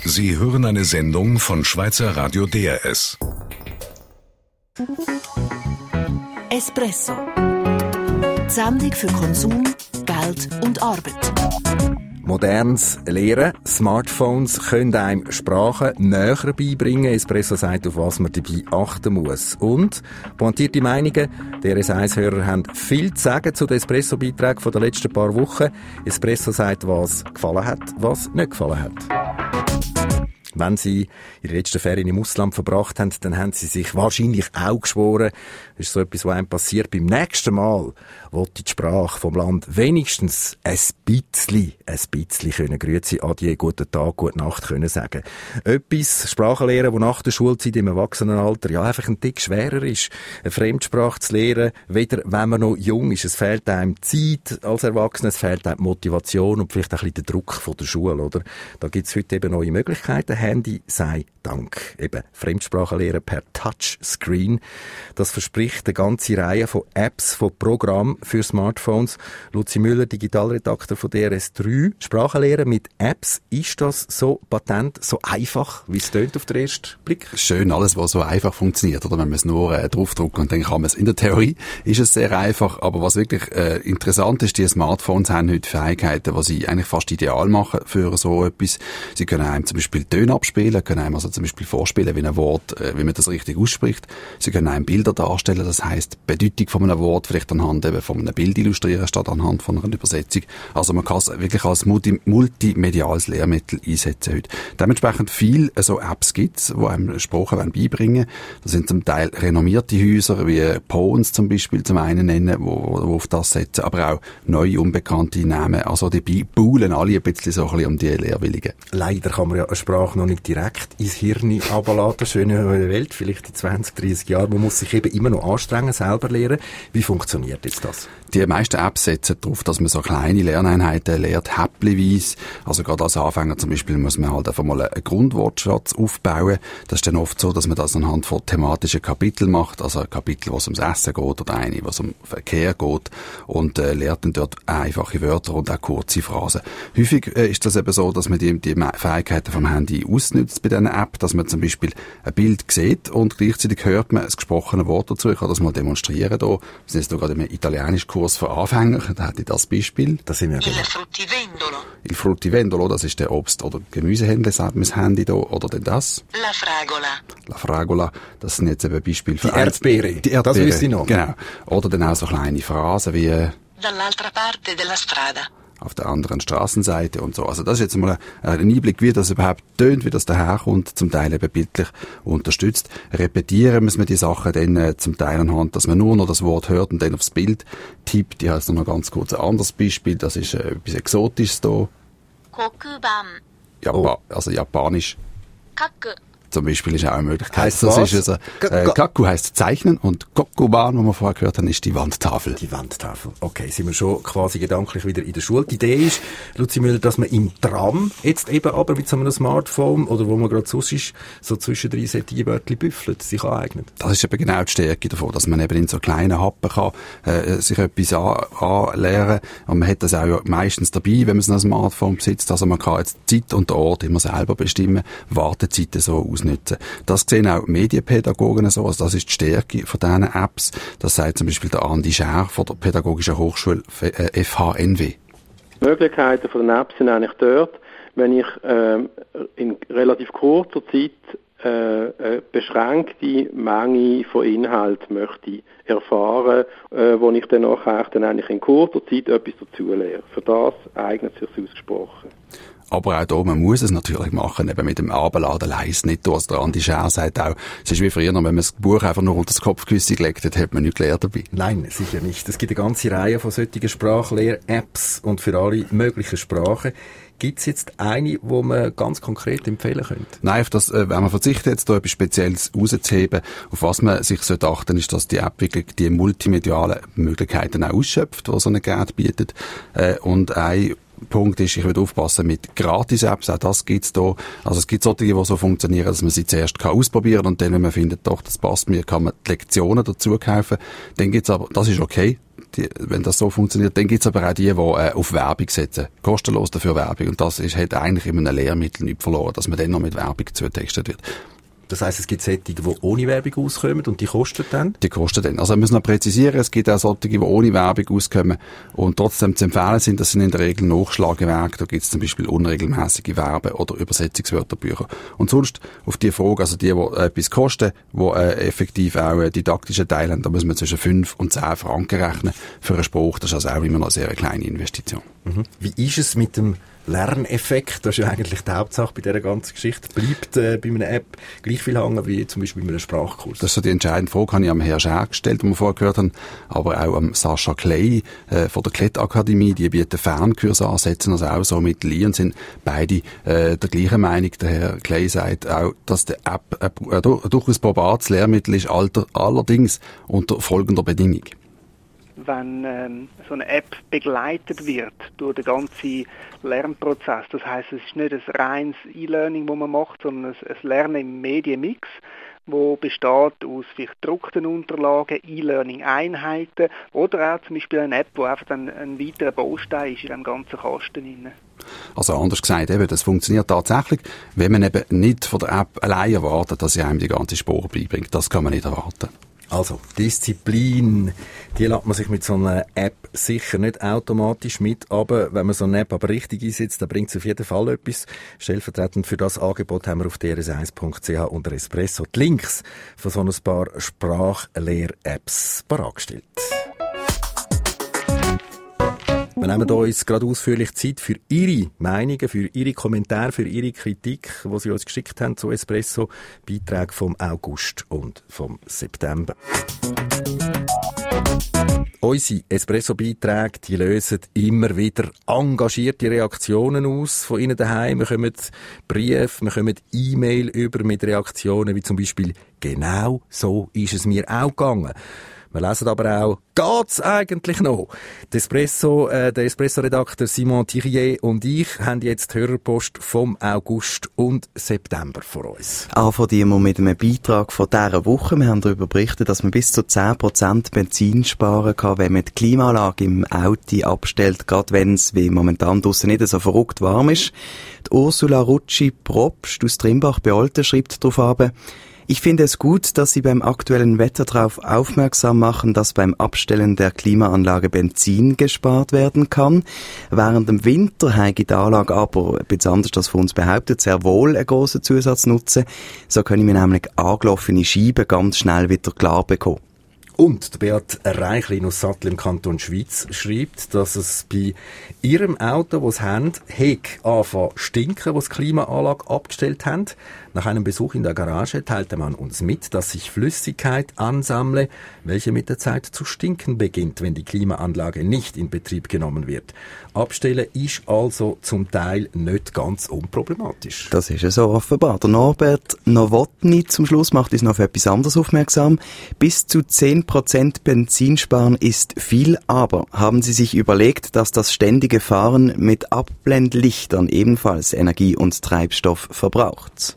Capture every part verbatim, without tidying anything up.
Sie hören eine Sendung von Schweizer Radio D R S. Espresso. Die Sendung für Konsum, Geld und Arbeit. Modernes Lehren. Smartphones können einem Sprachen näher beibringen. Espresso sagt, auf was man dabei achten muss. Und pointierte Meinungen. Die R S eins-Hörer haben viel zu sagen zu den Espresso-Beiträgen der letzten paar Wochen. Espresso sagt, was gefallen hat, was nicht gefallen hat. Wenn Sie Ihre letzten Ferien im Ausland verbracht haben, dann haben Sie sich wahrscheinlich auch geschworen, das ist so etwas, was einem passiert, beim nächsten Mal will die Sprache vom Land wenigstens ein bisschen, ein bisschen können Grüezi, Adieu, guten Tag, gute Nacht können sagen. Etwas Sprachen lernen, das nach der Schulzeit im Erwachsenenalter ja einfach ein Tick schwerer ist, eine Fremdsprache zu lernen, weder wenn man noch jung ist. Es fehlt einem Zeit als Erwachsener, es fehlt einem Motivation und vielleicht auch ein bisschen der Druck von der Schule, oder? Da gibt es heute eben neue Möglichkeiten. Handy sei Dank. Eben Fremdsprachen lernen per Touchscreen. Das verspricht eine ganze Reihe von Apps, von Programmen für Smartphones. Luzi Müller, Digitalredakteur von D R S drei. Sprachen lernen mit Apps. Ist das so patent, so einfach, wie es tönt auf den ersten Blick? Schön, alles, was so einfach funktioniert. Oder wenn man es nur äh, draufdrücken und dann kann man es. In der Theorie ist es sehr einfach. Aber was wirklich äh, interessant ist, die Smartphones haben heute Fähigkeiten, die sie eigentlich fast ideal machen für so etwas. Sie können einem zum Beispiel Töne abspielen, können einem also zum Beispiel vorspielen, wie ein Wort, äh, wie man das richtig ausspricht. Sie können einem Bilder darstellen, das heisst, die Bedeutung von einem Wort vielleicht anhand eben von einem Bild illustrieren, statt anhand von einer Übersetzung. Also man kann es wirklich als multi- multimediales Lehrmittel einsetzen heute. Dementsprechend viel äh, so Apps gibt es, die einem Sprachen beibringen wollen. Das sind zum Teil renommierte Häuser, wie Pons zum Beispiel zum einen nennen, wo, wo auf das setzen, aber auch neue, unbekannte Namen. Also die buhlen alle ein bisschen so ein bisschen um die Lehrwilligen. Leider kann man ja eine Sprache noch nicht direkt ins Hirn runterladen. Schöne neue Welt, vielleicht in zwanzig, dreissig Jahren. Man muss sich eben immer noch anstrengen, selber lernen. Wie funktioniert jetzt das? Die meisten Apps setzen darauf, dass man so kleine Lerneinheiten lernt, häppchenweise. Also gerade als Anfänger zum Beispiel muss man halt einfach mal einen Grundwortschatz aufbauen. Das ist dann oft so, dass man das anhand von thematischen Kapiteln macht. Also ein Kapitel, was ums Essen geht oder eine, was um Verkehr geht. Und äh, lernt dann dort einfache Wörter und auch kurze Phrasen. Häufig äh, ist das eben so, dass man die, die Fähigkeiten vom Handy ausnutzt bei dieser App, dass man zum Beispiel ein Bild sieht und gleichzeitig hört man ein gesprochenes Wort dazu. Ich kann das mal demonstrieren hier. Wir sind jetzt hier gerade im italienischen Kurs für Anfänger. Da hätte ich das Beispiel. Das sind wir Il fruttivendolo. Il fruttivendolo, das ist der Obst- oder Gemüsehändler, sagt man das Handy hier. Oder denn das? La fragola. La fragola, das sind jetzt eben Beispiele für... Die Erdbeere. Die Erdbeere, das wüsste ich noch. Genau. Oder dann auch so kleine Phrasen wie... Dall'altra parte della strada. Auf der anderen Straßenseite und so. Also das ist jetzt mal ein Einblick, wie das überhaupt tönt, wie das daherkommt, zum Teil eben bildlich unterstützt. Repetieren muss man die Sachen dann äh, zum Teil anhand, dass man nur noch das Wort hört und dann aufs Bild tippt. Ich habe jetzt noch ganz kurz ein anderes Beispiel, das ist äh, etwas Exotisches hier. Kokuban. Japa- also Japanisch. Kaku. Zum Beispiel ist auch eine Möglichkeit. Heisst das was? ist also, äh, Kaku heisst Zeichnen und Kokuban, was wir vorher gehört haben, ist die Wandtafel. Die Wandtafel. Okay, sind wir schon quasi gedanklich wieder in der Schule. Die Idee ist, Luzi Müller, dass man im Tram jetzt eben aber mit so einem Smartphone oder wo man gerade sonst ist, so zwischendrin solche Wörter büffelt, sich aneignet. Das ist eben genau die Stärke davon, dass man eben in so kleinen Happen kann, äh, sich etwas an, anlernen. Und man hat das auch meistens dabei, wenn man so ein Smartphone besitzt. Also man kann jetzt Zeit und Ort immer selber bestimmen, Wartezeiten so ausnutzen. Das sehen auch Medienpädagogen so. Also das ist die Stärke von diesen Apps. Das sagt zum Beispiel der Andi Scher von der Pädagogischen Hochschule F H N W. Die Möglichkeiten von den Apps sind eigentlich dort, wenn ich ähm, in relativ kurzer Zeit äh, eine beschränkte Menge von Inhalt möchte erfahren, äh, wo ich dann nachher dann eigentlich in kurzer Zeit etwas dazu lerne. Für das eignet es sich ausgesprochen. Aber auch da, man muss es natürlich machen, eben mit dem Abladen leist nicht. Also der Andi Scher sagt auch, es ist wie früher, wenn man das Buch einfach nur unter das Kopfkissen gelegt hat, hat man nichts gelernt dabei. Nein, sicher nicht. Es gibt eine ganze Reihe von solchen Sprachlehr-Apps und für alle möglichen Sprachen. Gibt es jetzt eine, die man ganz konkret empfehlen könnte? Nein, auf das, äh, wenn man verzichtet, jetzt da etwas Spezielles rauszuheben, auf was man sich sollte achten, ist, dass die App wirklich die multimedialen Möglichkeiten auch ausschöpft, die so ein Gerät bietet. Äh, und eine Punkt ist, ich würde aufpassen mit Gratis-Apps, auch das gibt's da. Also es gibt solche, die so funktionieren, dass man sie zuerst kann ausprobieren und dann, wenn man findet, doch, das passt mir, kann man die Lektionen dazu kaufen. Dann gibt's aber, das ist okay, die, wenn das so funktioniert, dann gibt's aber auch die, die äh, auf Werbung setzen. Kostenlos dafür Werbung. Und das ist, hat eigentlich in einem Lehrmittel nicht verloren, dass man dann noch mit Werbung zutextet wird. Das heisst, es gibt solche, die ohne Werbung auskommen und die kosten dann? Die kosten dann. Also wir müssen noch präzisieren, es gibt auch solche, die ohne Werbung auskommen und trotzdem zu empfehlen sind, das sind in der Regel Nachschlagewerke, da gibt es zum Beispiel unregelmäßige Werbe- oder Übersetzungswörterbücher. Und sonst auf die Frage, also die, die etwas kosten, die äh, effektiv auch äh, didaktische Teile haben, da müssen wir zwischen fünf und zehn Franken rechnen für einen Spruch, das ist also auch immer noch eine sehr kleine Investition. Mhm. Wie ist es mit dem Lerneffekt? Das ist ja eigentlich die Hauptsache bei dieser ganzen Geschichte. Bleibt äh, bei einer App gleich viel hängen wie zum Beispiel bei einem Sprachkurs? Das ist so die entscheidende Frage, habe ich am Herrn Scher gestellt, den wir vorher gehört haben, aber auch am Sascha Kley äh, von der Klett-Akademie, die bieten Fernkurse ansetzen, also auch so mit Lee und sind beide äh, der gleichen Meinung. Der Herr Kley sagt auch, dass die App ein äh, durchaus probates Lehrmittel ist, alter, allerdings unter folgender Bedingung. Wenn ähm, so eine App begleitet wird durch den ganzen Lernprozess, das heisst, es ist nicht ein reines E-Learning, das man macht, sondern ein, ein Lernen im Medienmix, wo besteht aus vielleicht gedruckten Unterlagen, E-Learning-Einheiten oder auch zum Beispiel eine App, die einfach dann ein weiterer Baustein ist in dem ganzen Kasten. Also anders gesagt, eben, das funktioniert tatsächlich, wenn man eben nicht von der App allein erwartet, dass sie einem die ganze Spur beibringt. Das kann man nicht erwarten. Also, Disziplin, die lässt man sich mit so einer App sicher nicht automatisch mit, aber wenn man so eine App aber richtig einsetzt, dann bringt es auf jeden Fall etwas. Stellvertretend für das Angebot haben wir auf d r s eins punkt c h unter Espresso die Links von so ein paar Sprachlehr-Apps bereitgestellt. Wir nehmen uns gerade ausführlich Zeit für Ihre Meinungen, für Ihre Kommentare, für Ihre Kritik, die Sie uns geschickt haben zu Espresso. Beiträge vom August und vom September. Unsere Espresso-Beiträge, die lösen immer wieder engagierte Reaktionen aus von Ihnen daheim. Wir bekommen Briefe, wir bekommen E-Mail über mit Reaktionen wie zum Beispiel «Genau so ist es mir auch gegangen». Wir lesen aber auch, geht's eigentlich noch? Der Espresso, äh, der Espresso-Redakteur Simon Thirier und ich haben jetzt die Hörerpost vom August und September vor uns. Anfangen wir mit einem Beitrag von dieser Woche. Wir haben darüber berichtet, dass man bis zu zehn Prozent Benzin sparen kann, wenn man die Klimaanlage im Auto abstellt, gerade wenn es, wie momentan draussen nicht so verrückt warm ist. Die Ursula Rutschi-Probst aus Trimbach bei Olten schreibt darauf ab: Ich finde es gut, dass Sie beim aktuellen Wetter darauf aufmerksam machen, dass beim Abstellen der Klimaanlage Benzin gespart werden kann. Während dem Winter habe die Anlage aber, ein bisschen anders als von uns behauptet, sehr wohl einen grossen Zusatznutzen. So können wir nämlich angelaufene Scheiben ganz schnell wieder klar bekommen. Und Beat Reichlin aus Sattel im Kanton Schwyz schreibt, dass es bei ihrem Auto, das sie haben, Heck anfangen stinken, was die Klimaanlage abgestellt haben. Nach einem Besuch in der Garage teilte man uns mit, dass sich Flüssigkeit ansammle, welche mit der Zeit zu stinken beginnt, wenn die Klimaanlage nicht in Betrieb genommen wird. Abstellen ist also zum Teil nicht ganz unproblematisch. Das ist ja so offenbar. Der Norbert Nowotny zum Schluss macht uns noch auf etwas anderes aufmerksam. Bis zu zehn Prozent Benzin sparen ist viel, aber haben Sie sich überlegt, dass das ständige Fahren mit Abblendlichtern ebenfalls Energie und Treibstoff verbraucht?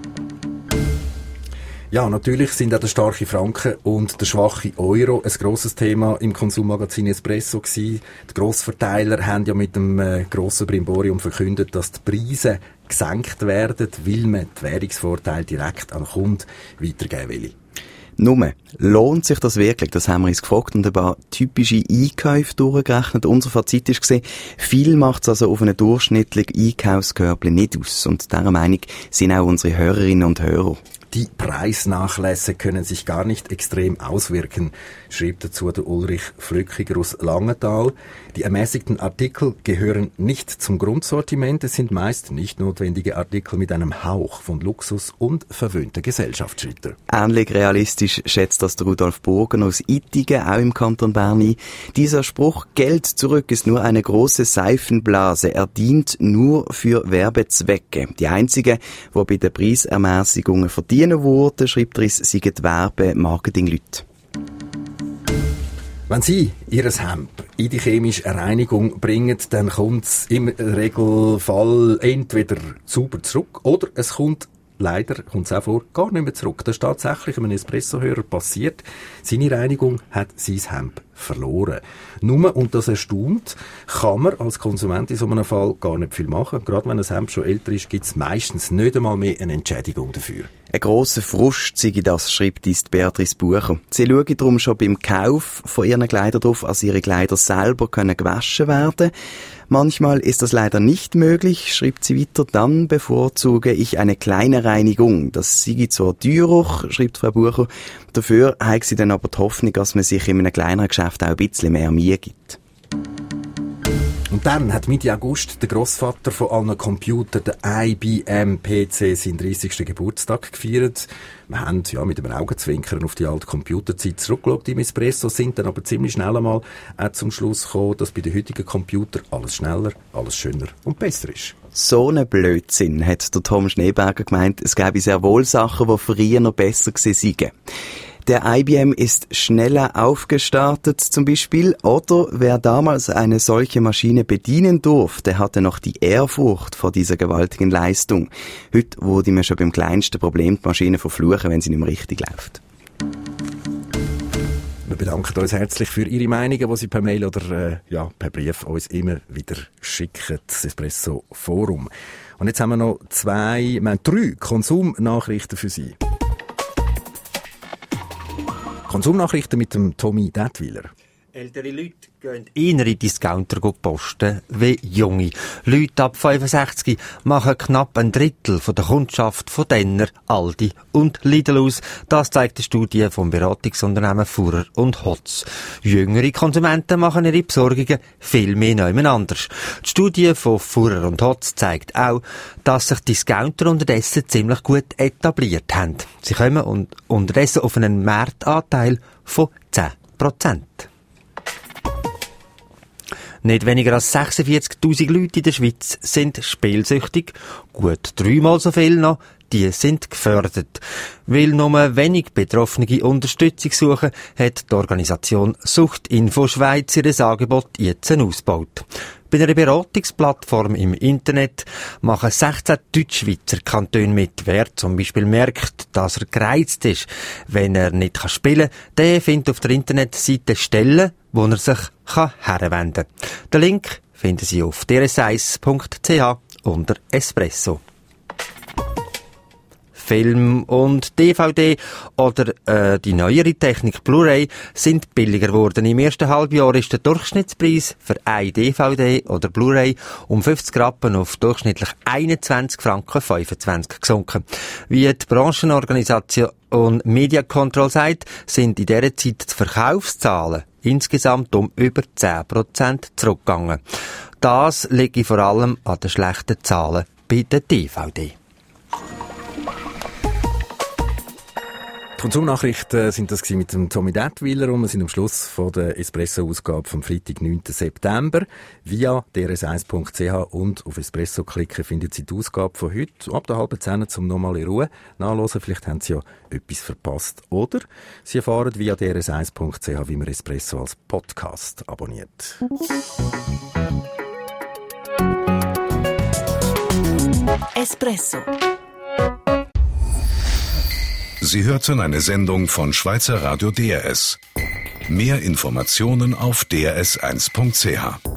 Ja, natürlich sind auch der starke Franken und der schwache Euro ein grosses Thema im Konsummagazin Espresso gewesen. Die Grossverteiler haben ja mit dem äh, grossen Brimborium verkündet, dass die Preise gesenkt werden, weil man die Währungsvorteile direkt an den Kunden weitergeben will. Nur, lohnt sich das wirklich? Das haben wir uns gefragt und ein paar typische Einkäufe durchgerechnet. Unser Fazit ist gesehen, viel macht es also auf einen durchschnittlichen Einkaufskörper nicht aus. Und dieser Meinung sind auch unsere Hörerinnen und Hörer. Die Preisnachlässe können sich gar nicht extrem auswirken, schrieb dazu der Ulrich Flückiger aus Langenthal. Die ermäßigten Artikel gehören nicht zum Grundsortiment. Es sind meist nicht notwendige Artikel mit einem Hauch von Luxus und verwöhnter Gesellschaft, schrieb er. Ähnlich realistisch schätzt das der Rudolf Burger aus Ittigen, auch im Kanton Bern, ein. Dieser Spruch, Geld zurück, ist nur eine große Seifenblase. Er dient nur für Werbezwecke. Die einzigen, die bei den Preisermäßigungen verdienen wurde, schreibt er, seien die Werbe-Marketing-Leute. Wenn Sie Ihr Hemd in die chemische Reinigung bringen, dann kommt es im Regelfall entweder sauber zurück oder es kommt, leider kommt es auch vor, gar nicht mehr zurück. Das ist tatsächlich einem Espressohörer passiert. Seine Reinigung hat sein Hemd verloren. Nur, und das erstaunt, kann man als Konsument in so einem Fall gar nicht viel machen. Gerade wenn ein Hemd schon älter ist, gibt es meistens nicht einmal mehr eine Entschädigung dafür. Ein grosser Frust sei das, schreibt uns Beatrice Bucher. Sie schauen darum schon beim Kauf von ihren Kleidern darauf, dass ihre Kleider selber können gewaschen werden. Manchmal ist das leider nicht möglich, schreibt sie weiter. Dann bevorzuge ich eine kleine Reinigung. Das sei zwar teurer, schreibt Frau Bucher. Dafür hat sie dann aber die Hoffnung, dass man sich in einem kleineren Geschäft auch ein bisschen mehr Mühe gibt. Und dann hat Mitte August der Grossvater von allen Computern, der I B M P C, seinen dreißigsten Geburtstag gefeiert. Wir haben ja mit einem Augenzwinkern auf die alte Computerzeit zurückgeschaut im Espresso, sind dann aber ziemlich schnell einmal auch zum Schluss gekommen, dass bei den heutigen Computern alles schneller, alles schöner und besser ist. So ein Blödsinn, hat der Tom Schneeberger gemeint. Es gäbe sehr wohl Sachen, die früher noch besser gewesen seien. Der I B M ist schneller aufgestartet zum Beispiel, oder wer damals eine solche Maschine bedienen durfte, hatte noch die Ehrfurcht vor dieser gewaltigen Leistung. Heute würde man schon beim kleinsten Problem die Maschine verfluchen, wenn sie nicht mehr richtig läuft. Wir bedanken uns herzlich für Ihre Meinungen, die Sie per Mail oder äh, ja, per Brief uns immer wieder schicken. Das Espresso Forum. Und jetzt haben wir noch zwei, wir haben drei Konsumnachrichten für Sie. Konsumnachrichten mit dem Tommy Detwiler. Ältere Leute gehen eher in Discounter posten wie junge. Leute ab fünfundsechzig machen knapp ein Drittel von der Kundschaft von Denner, Aldi und Lidl aus. Das zeigt eine Studie vom Beratungsunternehmen Fuhrer und Hotz. Jüngere Konsumenten machen ihre Besorgungen viel mehr jemand anders. Die Studie von Fuhrer und Hotz zeigt auch, dass sich Discounter unterdessen ziemlich gut etabliert haben. Sie kommen unterdessen auf einen Marktanteil von zehn Prozent. Nicht weniger als sechsundvierzigtausend Leute in der Schweiz sind spielsüchtig. Gut dreimal so viel noch, die sind gefördert. Weil nur wenig Betroffene Unterstützung suchen, hat die Organisation Suchtinfo Schweiz ihr Angebot jetzt ausgebaut. Bei einer Beratungsplattform im Internet machen sechzehn Deutschschweizer Kantone mit. Wer zum Beispiel merkt, dass er gereizt ist, wenn er nicht spielen kann, der findet auf der Internetseite Stellen, wo er sich herwenden kann. Den Link finden Sie auf d r s eins punkt c h unter Espresso. Film und D V D oder äh, die neuere Technik Blu-ray sind billiger geworden. Im ersten Halbjahr ist der Durchschnittspreis für eine D V D oder Blu-ray um fünfzig Rappen auf durchschnittlich einundzwanzig Franken fünfundzwanzig gesunken. Wie die Branchenorganisation Media Control sagt, sind in dieser Zeit die Verkaufszahlen insgesamt um über zehn Prozent zurückgegangen. Das liegt vor allem an den schlechten Zahlen bei der D V D. Konsumnachrichten sind das mit dem Tommy Detwiler und wir sind am Schluss von der Espresso-Ausgabe vom Freitag, neunten September. Via d r s eins punkt c h und auf Espresso klicken findet Sie die Ausgabe von heute ab der halben Zehn zum nochmal in Ruhe nachhören. Vielleicht haben Sie ja etwas verpasst. Oder Sie erfahren via d r s eins punkt c h, wie man Espresso als Podcast abonniert. Espresso. Sie hörten eine Sendung von Schweizer Radio D R S. Mehr Informationen auf d r s eins punkt c h.